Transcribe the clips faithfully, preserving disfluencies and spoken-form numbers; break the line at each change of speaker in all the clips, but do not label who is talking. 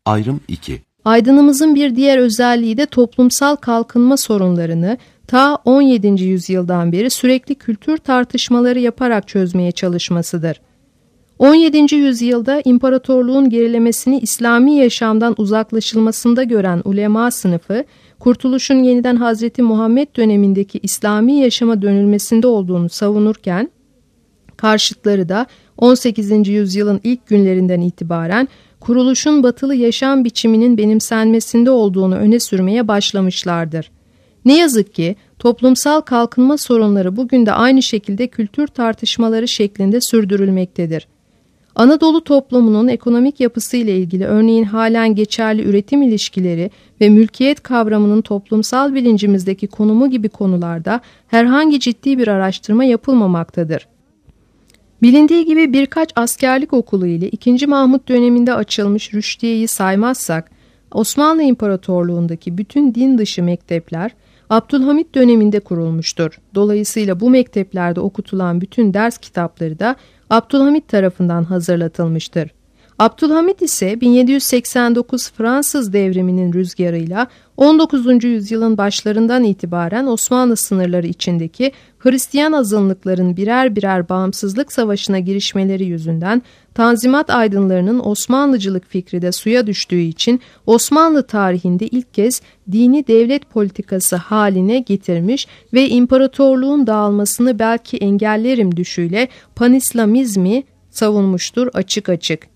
Ayrım iki.
Aydınımızın bir diğer özelliği de toplumsal kalkınma sorunlarını ta on yedinci yüzyıldan beri sürekli kültür tartışmaları yaparak çözmeye çalışmasıdır. on yedinci yüzyılda imparatorluğun gerilemesini İslami yaşamdan uzaklaşılmasında gören ulema sınıfı, kurtuluşun yeniden Hazreti Muhammed dönemindeki İslami yaşama dönülmesinde olduğunu savunurken, karşıtları da on sekizinci yüzyılın ilk günlerinden itibaren kuruluşun batılı yaşam biçiminin benimsenmesinde olduğunu öne sürmeye başlamışlardır. Ne yazık ki toplumsal kalkınma sorunları bugün de aynı şekilde kültür tartışmaları şeklinde sürdürülmektedir. Anadolu toplumunun ekonomik yapısı ile ilgili örneğin halen geçerli üretim ilişkileri ve mülkiyet kavramının toplumsal bilincimizdeki konumu gibi konularda herhangi ciddi bir araştırma yapılmamaktadır. Bilindiği gibi birkaç askerlik okulu ile ikinci. Mahmut döneminde açılmış Rüştiye'yi saymazsak, Osmanlı İmparatorluğundaki bütün din dışı mektepler Abdülhamit döneminde kurulmuştur. Dolayısıyla bu mekteplerde okutulan bütün ders kitapları da Abdülhamit tarafından hazırlatılmıştır. Abdülhamit ise bin yedi yüz seksen dokuz Fransız devriminin rüzgarıyla on dokuzuncu yüzyılın başlarından itibaren Osmanlı sınırları içindeki Hristiyan azınlıkların birer birer bağımsızlık savaşına girişmeleri yüzünden Tanzimat aydınlarının Osmanlıcılık fikri de suya düştüğü için Osmanlı tarihinde ilk kez dini devlet politikası haline getirmiş ve imparatorluğun dağılmasını belki engellerim düşüyle panislamizmi savunmuştur açık açık.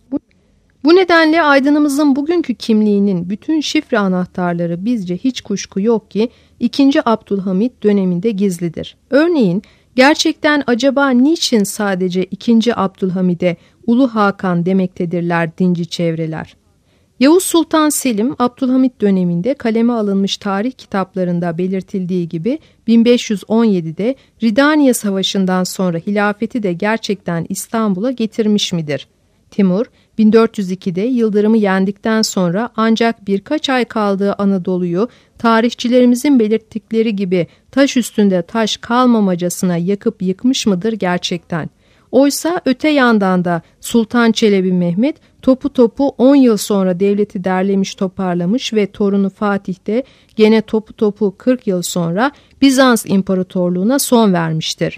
Bu nedenle aydınımızın bugünkü kimliğinin bütün şifre anahtarları bizce hiç kuşku yok ki ikinci. Abdülhamit döneminde gizlidir. Örneğin gerçekten acaba niçin sadece ikinci. Abdülhamid'e Ulu Hakan demektedirler dinci çevreler? Yavuz Sultan Selim, Abdülhamit döneminde kaleme alınmış tarih kitaplarında belirtildiği gibi bin beş yüz on yedide Ridaniye Savaşı'ndan sonra hilafeti de gerçekten İstanbul'a getirmiş midir? Timur, bin dört yüz ikide Yıldırım'ı yendikten sonra ancak birkaç ay kaldığı Anadolu'yu tarihçilerimizin belirttikleri gibi taş üstünde taş kalmamacasına yakıp yıkmış mıdır gerçekten? Oysa öte yandan da Sultan Çelebi Mehmet topu topu on yıl sonra devleti derlemiş toparlamış ve torunu Fatih de gene topu topu kırk yıl sonra Bizans İmparatorluğu'na son vermiştir.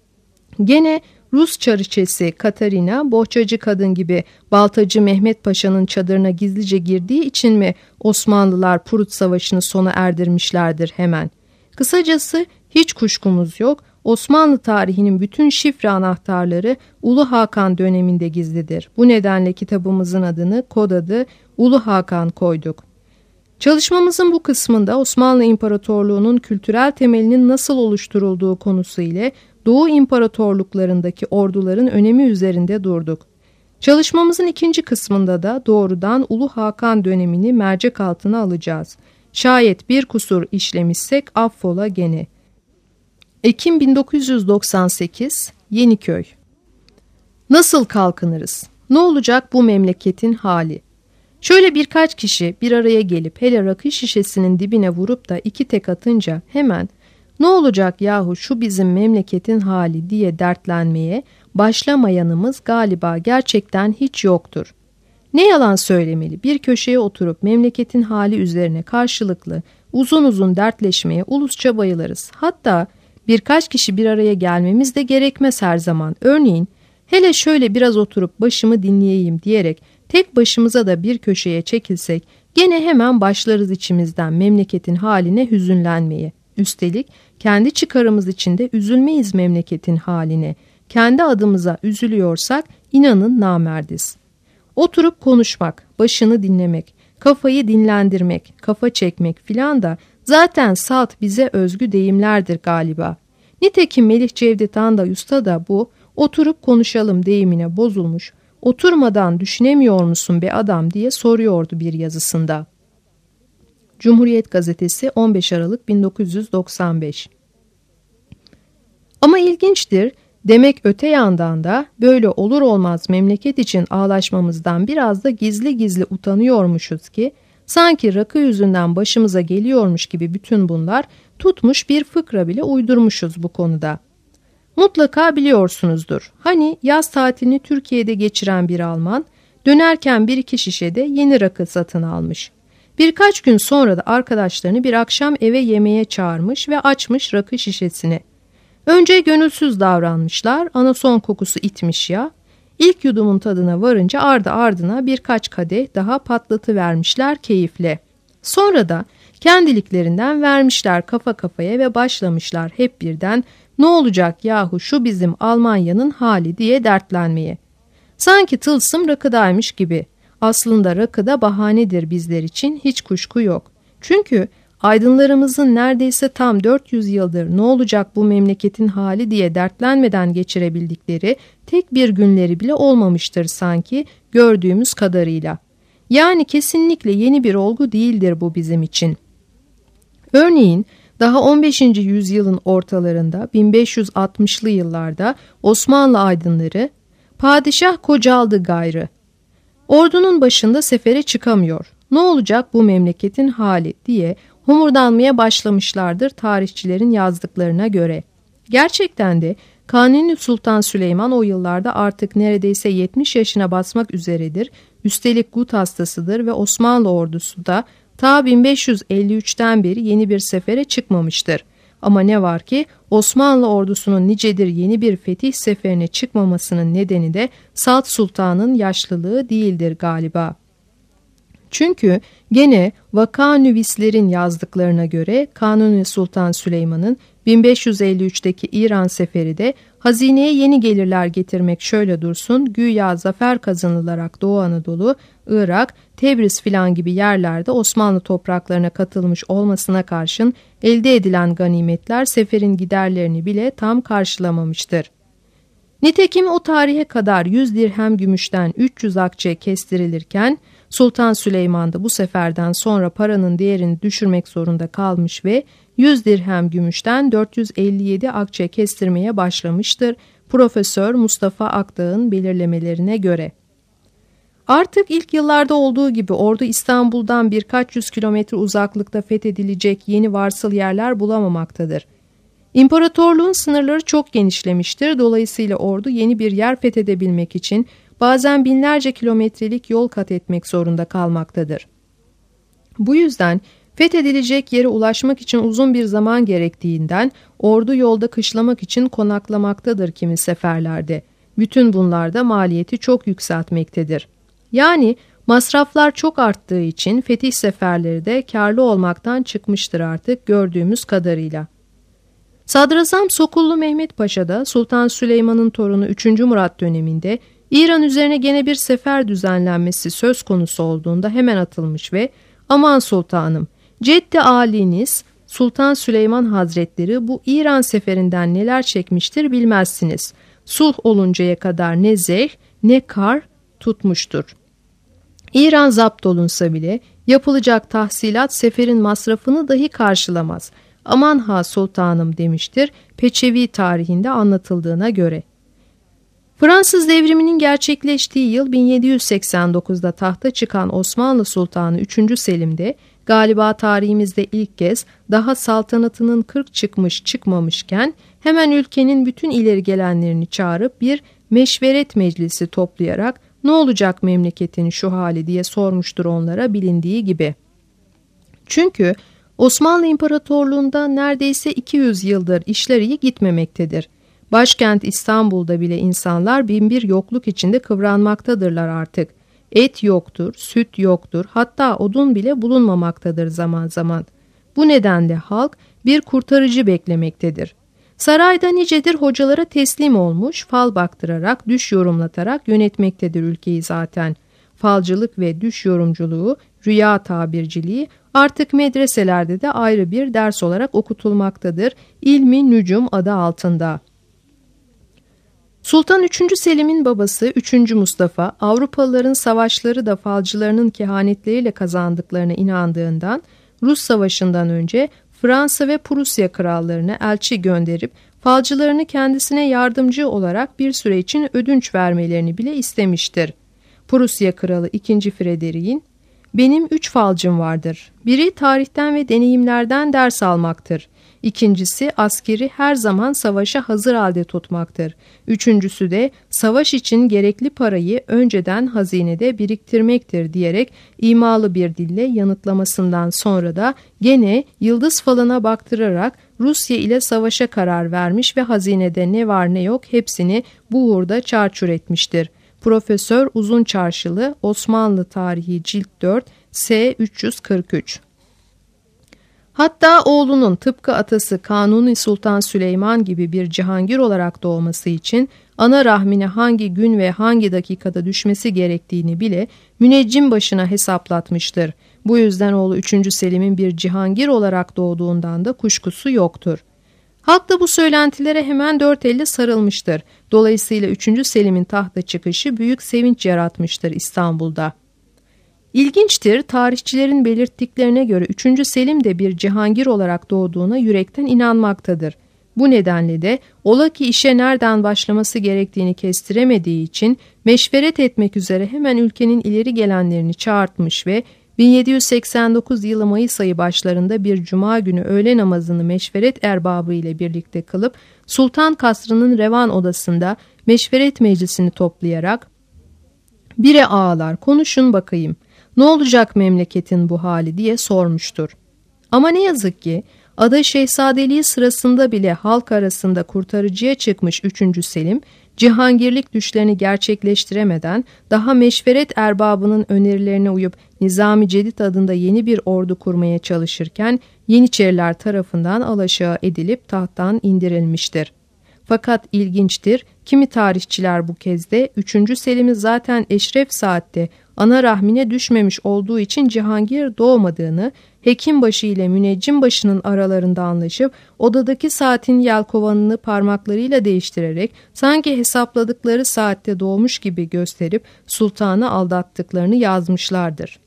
Gene Rus çariçesi Katarina, bohçacı kadın gibi baltacı Mehmet Paşa'nın çadırına gizlice girdiği için mi Osmanlılar Prut Savaşı'nı sona erdirmişlerdir hemen? Kısacası hiç kuşkumuz yok, Osmanlı tarihinin bütün şifre anahtarları Ulu Hakan döneminde gizlidir. Bu nedenle kitabımızın adını kod adı Ulu Hakan koyduk. Çalışmamızın bu kısmında Osmanlı İmparatorluğu'nun kültürel temelinin nasıl oluşturulduğu konusu ile Doğu İmparatorluklarındaki orduların önemi üzerinde durduk. Çalışmamızın ikinci kısmında da doğrudan Ulu Hakan dönemini mercek altına alacağız. Şayet bir kusur işlemişsek affola gene. Ekim bin dokuz yüz doksan sekiz, Yeniköy. Nasıl kalkınırız? Ne olacak bu memleketin hali? Şöyle birkaç kişi bir araya gelip hele rakı şişesinin dibine vurup da iki tek atınca hemen "Ne olacak yahu şu bizim memleketin hali?" diye dertlenmeye başlamayanımız galiba gerçekten hiç yoktur. Ne yalan söylemeli, bir köşeye oturup memleketin hali üzerine karşılıklı uzun uzun dertleşmeye ulusça bayılırız. Hatta birkaç kişi bir araya gelmemiz de gerekmez her zaman. Örneğin hele şöyle biraz oturup başımı dinleyeyim diyerek tek başımıza da bir köşeye çekilsek gene hemen başlarız içimizden memleketin haline hüzünlenmeye. Üstelik kendi çıkarımız içinde üzülmeyiz memleketin haline. Kendi adımıza üzülüyorsak inanın namerdiz. Oturup konuşmak, başını dinlemek, kafayı dinlendirmek, kafa çekmek filan da zaten salt bize özgü deyimlerdir galiba. Nitekim Melih Cevdet Anda Usta da bu oturup konuşalım deyimine bozulmuş, oturmadan düşünemiyor musun be adam diye soruyordu bir yazısında. Cumhuriyet Gazetesi on beş Aralık bin dokuz yüz doksan beş. Ama ilginçtir, demek öte yandan da böyle olur olmaz memleket için ağlaşmamızdan biraz da gizli gizli utanıyormuşuz ki sanki rakı yüzünden başımıza geliyormuş gibi bütün bunlar tutmuş bir fıkra bile uydurmuşuz bu konuda. Mutlaka biliyorsunuzdur. Hani yaz tatilini Türkiye'de geçiren bir Alman Dönerken bir iki şişe de yeni rakı satın almış. Birkaç gün sonra da arkadaşlarını bir akşam eve yemeğe çağırmış ve açmış rakı şişesini. Önce gönülsüz davranmışlar, anason kokusu itmiş ya. İlk yudumun tadına varınca ardı ardına birkaç kadeh daha patlatıvermişler keyifle. Sonra da kendiliklerinden vermişler kafa kafaya ve başlamışlar hep birden "Ne olacak yahu şu bizim Almanya'nın hali" diye dertlenmeye. Sanki tılsım rakıdaymış gibi. Aslında rakı da bahanedir bizler için, hiç kuşku yok. Çünkü aydınlarımızın neredeyse tam dört yüz yıldır ne olacak bu memleketin hali diye dertlenmeden geçirebildikleri tek bir günleri bile olmamıştır sanki gördüğümüz kadarıyla. Yani kesinlikle yeni bir olgu değildir bu bizim için. Örneğin daha on beşinci yüzyılın ortalarında bin beş yüz altmışlı yıllarda Osmanlı aydınları "Padişah kocaldı gayrı. Ordunun başında sefere çıkamıyor. Ne olacak bu memleketin hali?" diye homurdanmaya başlamışlardır tarihçilerin yazdıklarına göre. Gerçekten de Kanuni Sultan Süleyman o yıllarda artık neredeyse yetmiş yaşına basmak üzeredir. Üstelik gut hastasıdır ve Osmanlı ordusu da ta bin beş yüz elli üçten beri yeni bir sefere çıkmamıştır. Ama ne var ki Osmanlı ordusunun nicedir yeni bir fetih seferine çıkmamasının nedeni de Salt Sultan'ın yaşlılığı değildir galiba. Çünkü gene vakanüvislerin yazdıklarına göre Kanuni Sultan Süleyman'ın bin beş yüz elli üçteki İran seferi de hazineye yeni gelirler getirmek şöyle dursun, güya zafer kazanılarak Doğu Anadolu, Irak, Tebriz filan gibi yerlerde Osmanlı topraklarına katılmış olmasına karşın elde edilen ganimetler seferin giderlerini bile tam karşılamamıştır. Nitekim o tarihe kadar yüz dirhem gümüşten üç yüz akçe kestirilirken Sultan Süleyman da bu seferden sonra paranın değerini düşürmek zorunda kalmış ve yüz dirhem gümüşten dört yüz elli yedi akçe kestirmeye başlamıştır Profesör Mustafa Akdağ'ın belirlemelerine göre. Artık ilk yıllarda olduğu gibi ordu İstanbul'dan birkaç yüz kilometre uzaklıkta fethedilecek yeni varsıl yerler bulamamaktadır. İmparatorluğun sınırları çok genişlemiştir. Dolayısıyla ordu yeni bir yer fethedebilmek için bazen binlerce kilometrelik yol kat etmek zorunda kalmaktadır. Bu yüzden fethedilecek yere ulaşmak için uzun bir zaman gerektiğinden ordu yolda kışlamak için konaklamaktadır kimi seferlerde. Bütün bunlar da maliyeti çok yükseltmektedir. Yani masraflar çok arttığı için fetih seferleri de karlı olmaktan çıkmıştır artık gördüğümüz kadarıyla. Sadrazam Sokullu Mehmet Paşa da Sultan Süleyman'ın torunu üçüncü Murat döneminde İran üzerine gene bir sefer düzenlenmesi söz konusu olduğunda hemen atılmış ve "Aman sultanım, Ceddi Aliniz Sultan Süleyman Hazretleri bu İran seferinden neler çekmiştir bilmezsiniz. Sulh oluncaya kadar ne zevk ne kar tutmuştur. İran zapt olunsa bile yapılacak tahsilat seferin masrafını dahi karşılamaz. Aman ha sultanım" demiştir Peçevi tarihinde anlatıldığına göre. Fransız devriminin gerçekleştiği yıl bin yedi yüz seksen dokuzda tahta çıkan Osmanlı Sultanı üçüncü Selim'de galiba tarihimizde ilk kez daha saltanatının kırk çıkmış çıkmamışken hemen ülkenin bütün ileri gelenlerini çağırıp bir meşveret meclisi toplayarak "Ne olacak memleketin şu hali?" diye sormuştur onlara bilindiği gibi. Çünkü Osmanlı İmparatorluğu'nda neredeyse iki yüz yıldır işler iyi gitmemektedir. Başkent İstanbul'da bile insanlar binbir yokluk içinde kıvranmaktadırlar artık. Et yoktur, süt yoktur, hatta odun bile bulunmamaktadır zaman zaman. Bu nedenle halk bir kurtarıcı beklemektedir. Sarayda nicedir hocalara teslim olmuş, fal baktırarak, düş yorumlatarak yönetmektedir ülkeyi zaten. Falcılık ve düş yorumculuğu, rüya tabirciliği artık medreselerde de ayrı bir ders olarak okutulmaktadır. İlmi nücum adı altında. Sultan üçüncü Selim'in babası üçüncü Mustafa, Avrupalıların savaşları da falcılarının kehanetleriyle kazandıklarına inandığından Rus Savaşı'ndan önce Fransa ve Prusya krallarına elçi gönderip falcılarını kendisine yardımcı olarak bir süre için ödünç vermelerini bile istemiştir. Prusya kralı ikinci Frederick'in "Benim üç falcım vardır. Biri tarihten ve deneyimlerden ders almaktır. İkincisi askeri her zaman savaşa hazır halde tutmaktır. Üçüncüsü de savaş için gerekli parayı önceden hazinede biriktirmektir diyerek imalı bir dille yanıtlamasından sonra da gene yıldız falına baktırarak Rusya ile savaşa karar vermiş ve hazinede ne var ne yok hepsini bu uğurda çarçur etmiştir. Profesör Uzun Çarşılı, Osmanlı Tarihi Cilt dört, S üç yüz kırk üç. Hatta oğlunun tıpkı atası Kanuni Sultan Süleyman gibi bir cihangir olarak doğması için ana rahmine hangi gün ve hangi dakikada düşmesi gerektiğini bile müneccim başına hesaplatmıştır. Bu yüzden oğlu üçüncü Selim'in bir cihangir olarak doğduğundan da kuşkusu yoktur. Halk da bu söylentilere hemen dört elle sarılmıştır. Dolayısıyla üçüncü Selim'in tahta çıkışı büyük sevinç yaratmıştır İstanbul'da. İlginçtir, tarihçilerin belirttiklerine göre üçüncü Selim de bir cihangir olarak doğduğuna yürekten inanmaktadır. Bu nedenle de ola ki işe nereden başlaması gerektiğini kestiremediği için meşveret etmek üzere hemen ülkenin ileri gelenlerini çağırtmış ve bin yedi yüz seksen dokuz yılı Mayıs ayı başlarında bir cuma günü öğle namazını meşveret erbabı ile birlikte kılıp Sultan Kasrı'nın revan odasında meşveret meclisini toplayarak "Bire ağalar, konuşun bakayım, ne olacak memleketin bu hali?" diye sormuştur. Ama ne yazık ki ada şehzadeliği sırasında bile halk arasında kurtarıcıya çıkmış üçüncü Selim, cihangirlik düşlerini gerçekleştiremeden daha meşveret erbabının önerilerine uyup Nizami Cedid adında yeni bir ordu kurmaya çalışırken Yeniçeriler tarafından alaşağı edilip tahttan indirilmiştir. Fakat ilginçtir, kimi tarihçiler bu kez de üçüncü Selim'i zaten eşref saatte ana rahmine düşmemiş olduğu için cihangir doğmadığını, hekimbaşı ile müneccimbaşının aralarında anlaşıp odadaki saatin yelkovanını parmaklarıyla değiştirerek sanki hesapladıkları saatte doğmuş gibi gösterip sultanı aldattıklarını yazmışlardır.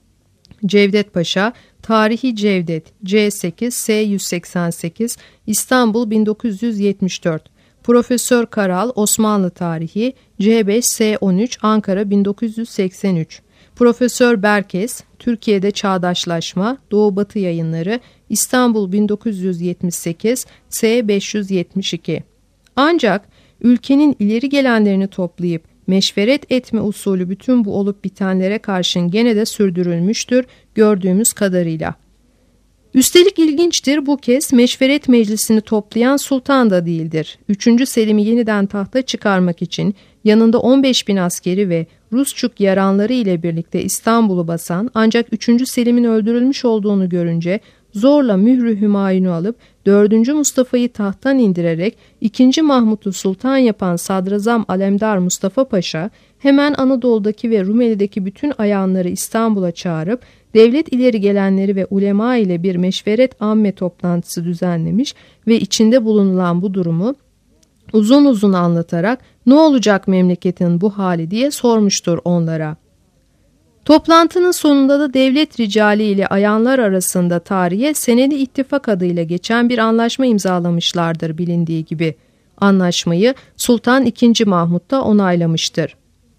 Cevdet Paşa, Tarihi Cevdet, C sekiz, S yüz seksen sekiz, İstanbul bin dokuz yüz yetmiş dört. Profesör Karal, Osmanlı Tarihi, C beş, S on üç, Ankara bin dokuz yüz seksen üç. Profesör Berkes, Türkiye'de Çağdaşlaşma, Doğu Batı Yayınları, İstanbul bin dokuz yüz yetmiş sekiz, S beş yüz yetmiş iki. Ancak ülkenin ileri gelenlerini toplayıp meşveret etme usulü bütün bu olup bitenlere karşın gene de sürdürülmüştür gördüğümüz kadarıyla. Üstelik ilginçtir, bu kez meşveret meclisini toplayan sultan da değildir. üçüncü Selim'i yeniden tahta çıkarmak için yanında on beş bin askeri ve Rusçuk yaranları ile birlikte İstanbul'u basan ancak üçüncü Selim'in öldürülmüş olduğunu görünce zorla mührü hümayunu alıp dördüncü Mustafa'yı tahttan indirerek ikinci Mahmut'u sultan yapan Sadrazam Alemdar Mustafa Paşa hemen Anadolu'daki ve Rumeli'deki bütün ayanları İstanbul'a çağırıp devlet ileri gelenleri ve ulema ile bir meşveret amme toplantısı düzenlemiş ve içinde bulunulan bu durumu uzun uzun anlatarak "Ne olacak memleketin bu hali?" diye sormuştur onlara. Toplantının sonunda da devlet ricali ile ayanlar arasında tarihe Senedi İttifak adıyla geçen bir anlaşma imzalamışlardır bilindiği gibi. Anlaşmayı Sultan ikinci. Mahmut da onaylamıştır.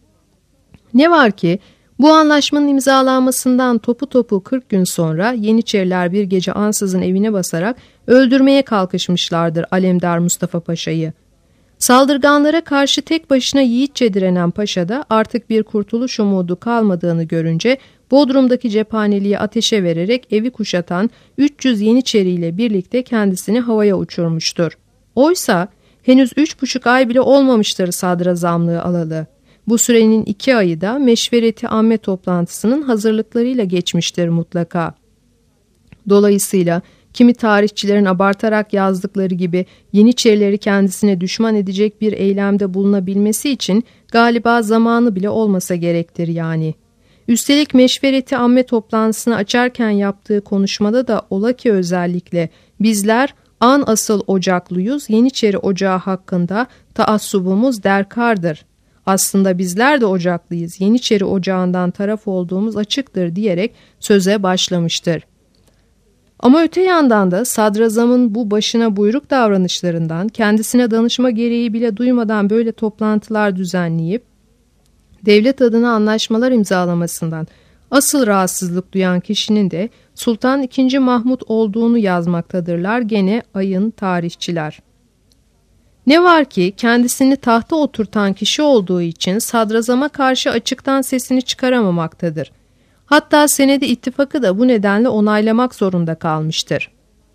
Ne var ki bu anlaşmanın imzalanmasından topu topu kırk gün sonra Yeniçeriler bir gece ansızın evine basarak öldürmeye kalkışmışlardır Alemdar Mustafa Paşa'yı. Saldırganlara karşı tek başına yiğitçe direnen paşa da artık bir kurtuluş umudu kalmadığını görünce Bodrum'daki cephaneliği ateşe vererek evi kuşatan üç yüz Yeniçeri ile birlikte kendisini havaya uçurmuştur. Oysa henüz üç buçuk ay bile olmamıştır sadrazamlığı alalı. Bu sürenin iki ayı da meşvereti amme toplantısının hazırlıklarıyla geçmiştir mutlaka. Dolayısıyla kimi tarihçilerin abartarak yazdıkları gibi Yeniçerileri kendisine düşman edecek bir eylemde bulunabilmesi için galiba zamanı bile olmasa gerektir yani. Üstelik meşvereti amme toplantısını açarken yaptığı konuşmada da ola ki özellikle bizler an asıl ocaklıyız, Yeniçeri ocağı hakkında taassubumuz derkardır. Aslında bizler de ocaklıyız, Yeniçeri ocağından taraf olduğumuz açıktır diyerek söze başlamıştır. Ama öte yandan da sadrazamın bu başına buyruk davranışlarından, kendisine danışma gereği bile duymadan böyle toplantılar düzenleyip devlet adına anlaşmalar imzalamasından, Asıl rahatsızlık duyan kişinin de Sultan ikinci. Mahmud olduğunu yazmaktadırlar gene ayın tarihçiler. Ne var ki kendisini tahta oturtan kişi olduğu için sadrazama karşı açıktan sesini çıkaramamaktadır. Hatta senedi ittifakı da bu nedenle onaylamak zorunda kalmıştır.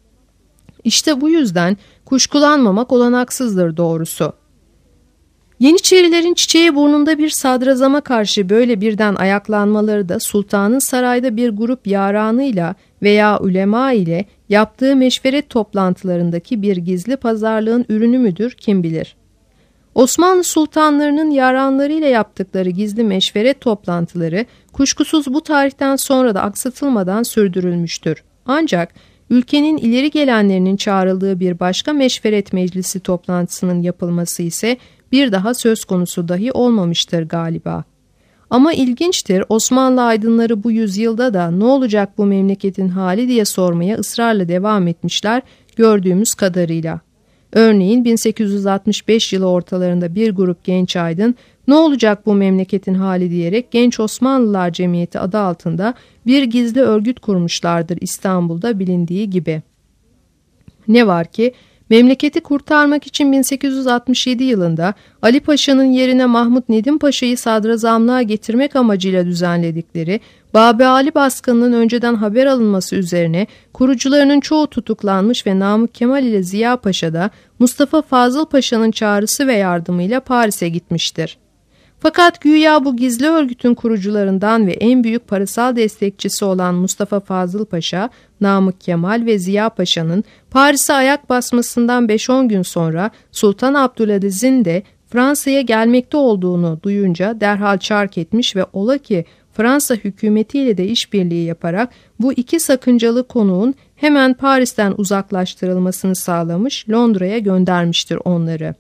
İşte bu yüzden kuşkulanmamak olanaksızdır doğrusu. Yeniçerilerin çiçeği burnunda bir sadrazama karşı böyle birden ayaklanmaları da sultanın sarayda bir grup yaranıyla veya ulema ile yaptığı meşveret toplantılarındaki bir gizli pazarlığın ürünü müdür kim bilir. Osmanlı sultanlarının yaranlarıyla yaptıkları gizli meşveret toplantıları kuşkusuz bu tarihten sonra da aksatılmadan sürdürülmüştür. Ancak ülkenin ileri gelenlerinin çağrıldığı bir başka meşveret meclisi toplantısının yapılması ise bir daha söz konusu dahi olmamıştır galiba. Ama ilginçtir, Osmanlı aydınları bu yüzyılda da ne olacak bu memleketin hali diye sormaya ısrarla devam etmişler gördüğümüz kadarıyla. Örneğin bin sekiz yüz altmış beş yılı ortalarında bir grup genç aydın ne olacak bu memleketin hali diyerek Genç Osmanlılar Cemiyeti adı altında bir gizli örgüt kurmuşlardır İstanbul'da bilindiği gibi. Ne var ki memleketi kurtarmak için bin sekiz yüz altmış yedi yılında Ali Paşa'nın yerine Mahmud Nedim Paşa'yı sadrazamlığa getirmek amacıyla düzenledikleri Babe-Ali baskınının önceden haber alınması üzerine kurucularının çoğu tutuklanmış ve Namık Kemal ile Ziya Paşa da Mustafa Fazıl Paşa'nın çağrısı ve yardımıyla Paris'e gitmiştir. Fakat güya bu gizli örgütün kurucularından ve en büyük parasal destekçisi olan Mustafa Fazıl Paşa, Namık Kemal ve Ziya Paşa'nın Paris'e ayak basmasından beş on gün sonra Sultan Abdülaziz'in de Fransa'ya gelmekte olduğunu duyunca derhal çark etmiş ve ola ki Fransa hükümetiyle de işbirliği yaparak bu iki sakıncalı konuğun hemen Paris'ten uzaklaştırılmasını sağlamış, Londra'ya göndermiştir onları.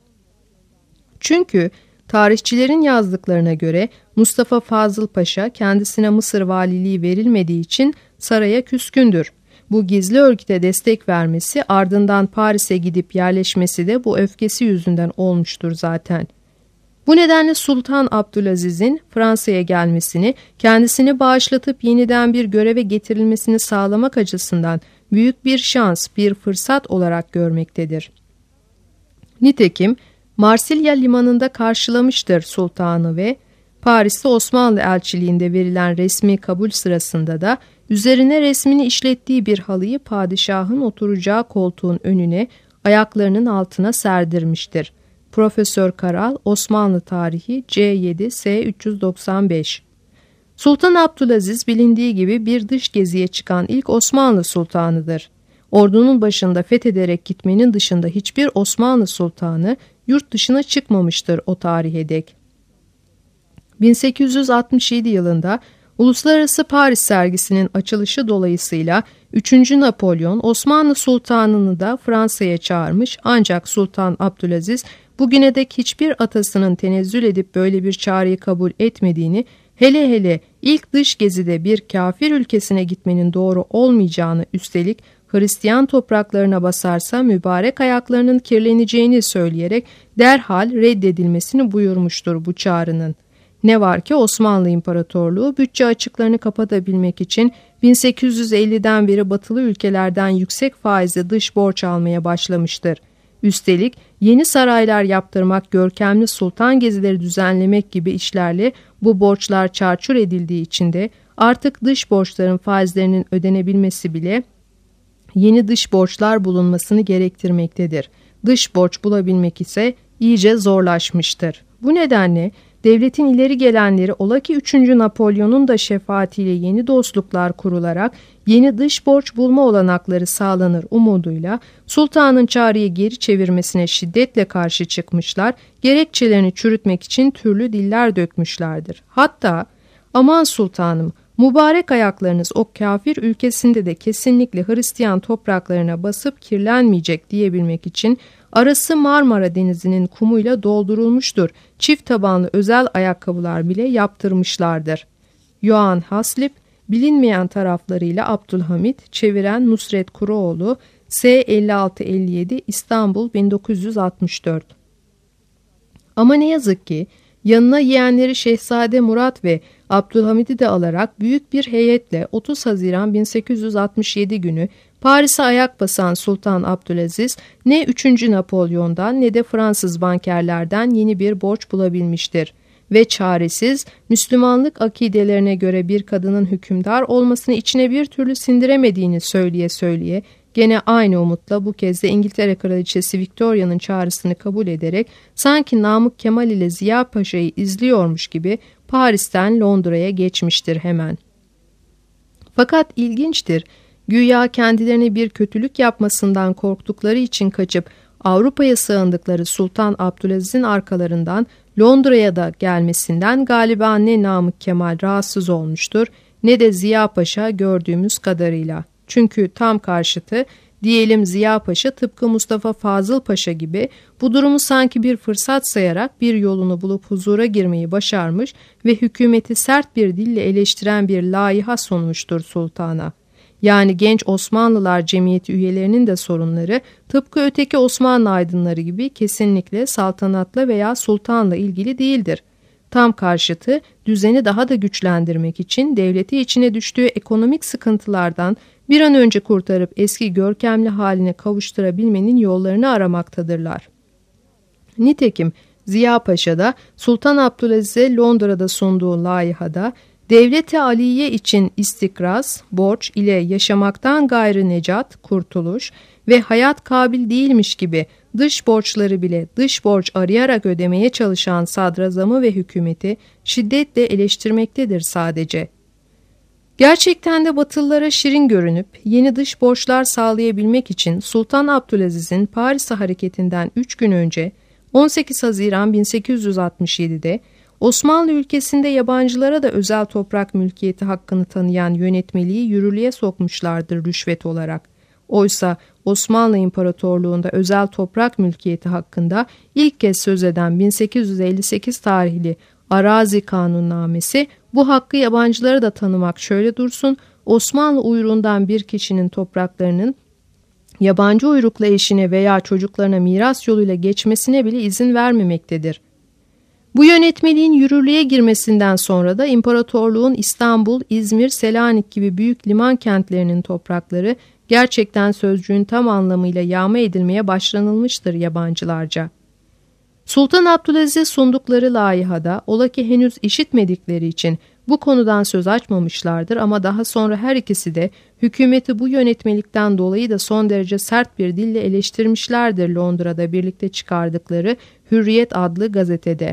Çünkü tarihçilerin yazdıklarına göre Mustafa Fazıl Paşa kendisine Mısır valiliği verilmediği için saraya küskündür. Bu gizli örgüte destek vermesi ardından Paris'e gidip yerleşmesi de bu öfkesi yüzünden olmuştur zaten. Bu nedenle Sultan Abdülaziz'in Fransa'ya gelmesini, kendisini bağışlatıp yeniden bir göreve getirilmesini sağlamak açısından büyük bir şans, bir fırsat olarak görmektedir. Nitekim Marsilya limanında karşılamıştır sultanı ve Paris'te Osmanlı elçiliğinde verilen resmi kabul sırasında da üzerine resmini işlettiği bir halıyı padişahın oturacağı koltuğun önüne ayaklarının altına serdirmiştir. Profesör Karal, Osmanlı Tarihi C yedi S üç yüz doksan beş. Sultan Abdülaziz bilindiği gibi bir dış geziye çıkan ilk Osmanlı sultanıdır. Ordunun başında fethederek gitmenin dışında hiçbir Osmanlı sultanı yurt dışına çıkmamıştır o tarihe dek. bin sekiz yüz altmış yedi yılında Uluslararası Paris sergisinin açılışı dolayısıyla üçüncü. Napolyon Osmanlı Sultanını da Fransa'ya çağırmış ancak Sultan Abdülaziz bugüne dek hiçbir atasının tenezzül edip böyle bir çağrıyı kabul etmediğini, hele hele ilk dış gezide bir kafir ülkesine gitmenin doğru olmayacağını, üstelik Hristiyan topraklarına basarsa mübarek ayaklarının kirleneceğini söyleyerek derhal reddedilmesini buyurmuştur bu çağrının. Ne var ki Osmanlı İmparatorluğu bütçe açıklarını kapatabilmek için bin sekiz yüz elliden beri batılı ülkelerden yüksek faizle dış borç almaya başlamıştır. Üstelik yeni saraylar yaptırmak, görkemli sultan gezileri düzenlemek gibi işlerle bu borçlar çarçur edildiği için de artık dış borçların faizlerinin ödenebilmesi bile yeni dış borçlar bulunmasını gerektirmektedir. Dış borç bulabilmek ise iyice zorlaşmıştır. Bu nedenle devletin ileri gelenleri ola ki üçüncü. Napolyon'un da şefaatiyle yeni dostluklar kurularak yeni dış borç bulma olanakları sağlanır umuduyla sultanın çağrıyı geri çevirmesine şiddetle karşı çıkmışlar, gerekçelerini çürütmek için türlü diller dökmüşlerdir. Hatta aman sultanım, mübarek ayaklarınız o kafir ülkesinde de kesinlikle Hristiyan topraklarına basıp kirlenmeyecek diyebilmek için arası Marmara Denizi'nin kumuyla doldurulmuştur. Çift tabanlı özel ayakkabılar bile yaptırmışlardır. Johann Haslip, bilinmeyen taraflarıyla Abdülhamit, çeviren Nusret Kuruoğlu, S elli altı elli yedi İstanbul bin dokuz yüz altmış dört. Ama ne yazık ki yanına yeğenleri Şehzade Murat ve Abdülhamid'i de alarak büyük bir heyetle otuz Haziran bin sekiz yüz altmış yedi günü Paris'e ayak basan Sultan Abdülaziz ne üçüncü Napolyon'dan ne de Fransız bankerlerden yeni bir borç bulabilmiştir. Ve çaresiz, Müslümanlık akidelerine göre bir kadının hükümdar olmasını içine bir türlü sindiremediğini söyleye söyleye, gene aynı umutla bu kez de İngiltere Kraliçesi Victoria'nın çağrısını kabul ederek sanki Namık Kemal ile Ziya Paşa'yı izliyormuş gibi Paris'ten Londra'ya geçmiştir hemen. Fakat ilginçtir, güya kendilerine bir kötülük yapmasından korktukları için kaçıp Avrupa'ya sığındıkları Sultan Abdülaziz'in arkalarından Londra'ya da gelmesinden galiba ne Namık Kemal rahatsız olmuştur ne de Ziya Paşa gördüğümüz kadarıyla. Çünkü tam karşıtı, diyelim Ziya Paşa tıpkı Mustafa Fazıl Paşa gibi bu durumu sanki bir fırsat sayarak bir yolunu bulup huzura girmeyi başarmış ve hükümeti sert bir dille eleştiren bir laiha sunmuştur sultana. Yani genç Osmanlılar Cemiyeti üyelerinin de sorunları tıpkı öteki Osmanlı aydınları gibi kesinlikle saltanatla veya sultanla ilgili değildir. Tam karşıtı, düzeni daha da güçlendirmek için devleti içine düştüğü ekonomik sıkıntılardan bir an önce kurtarıp eski görkemli haline kavuşturabilmenin yollarını aramaktadırlar. Nitekim Ziya Paşa da Sultan Abdülaziz'e Londra'da sunduğu laihada Devlet-i Aliye için istikraz, borç ile yaşamaktan gayrı necat, kurtuluş ve hayat kabil değilmiş gibi dış borçları bile dış borç arayarak ödemeye çalışan sadrazamı ve hükümeti şiddetle eleştirmektedir sadece. Gerçekten de Batılılara şirin görünüp yeni dış borçlar sağlayabilmek için Sultan Abdülaziz'in Paris'e hareketinden üç gün önce on sekiz Haziran bin sekiz yüz altmış yedi'de Osmanlı ülkesinde yabancılara da özel toprak mülkiyeti hakkını tanıyan yönetmeliği yürürlüğe sokmuşlardır rüşvet olarak. Oysa Osmanlı İmparatorluğu'nda özel toprak mülkiyeti hakkında ilk kez söz eden bin sekiz yüz elli sekiz tarihli Arazi Kanunnamesi bu hakkı yabancılara da tanımak şöyle dursun, Osmanlı uyruğundan bir kişinin topraklarının yabancı uyruklu eşine veya çocuklarına miras yoluyla geçmesine bile izin vermemektedir. Bu yönetmeliğin yürürlüğe girmesinden sonra da imparatorluğun İstanbul, İzmir, Selanik gibi büyük liman kentlerinin toprakları gerçekten sözcüğün tam anlamıyla yağma edilmeye başlanılmıştır yabancılarca. Sultan Abdülaziz'e sundukları laihada ola ki henüz işitmedikleri için bu konudan söz açmamışlardır ama daha sonra her ikisi de hükümeti bu yönetmelikten dolayı da son derece sert bir dille eleştirmişlerdir Londra'da birlikte çıkardıkları Hürriyet adlı gazetede.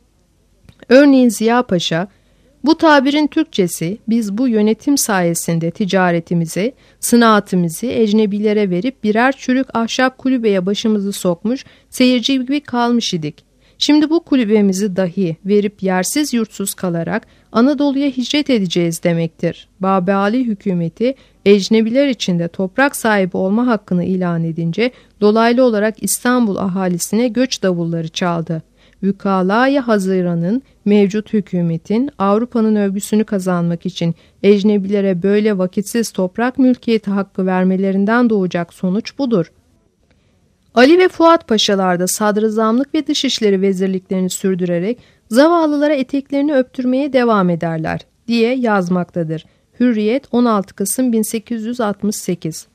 Örneğin Ziya Paşa, bu tabirin Türkçesi biz bu yönetim sayesinde ticaretimizi, sınaatimizi ecnebilere verip birer çürük ahşap kulübeye başımızı sokmuş, seyirci gibi kalmış idik. Şimdi bu kulübemizi dahi verip yersiz yurtsuz kalarak Anadolu'ya hicret edeceğiz demektir. Babali hükümeti ecnebiler içinde toprak sahibi olma hakkını ilan edince dolaylı olarak İstanbul ahalisine göç davulları çaldı. Vükala-i Haziran'ın mevcut hükümetin Avrupa'nın övgüsünü kazanmak için ecnebilere böyle vakitsiz toprak mülkiyeti hakkı vermelerinden doğacak sonuç budur. Ali ve Fuat Paşalar da sadrazamlık ve dışişleri vezirliklerini sürdürerek zavallılara eteklerini öptürmeye devam ederler diye yazmaktadır. Hürriyet on altı Kasım bin sekiz yüz altmış sekiz.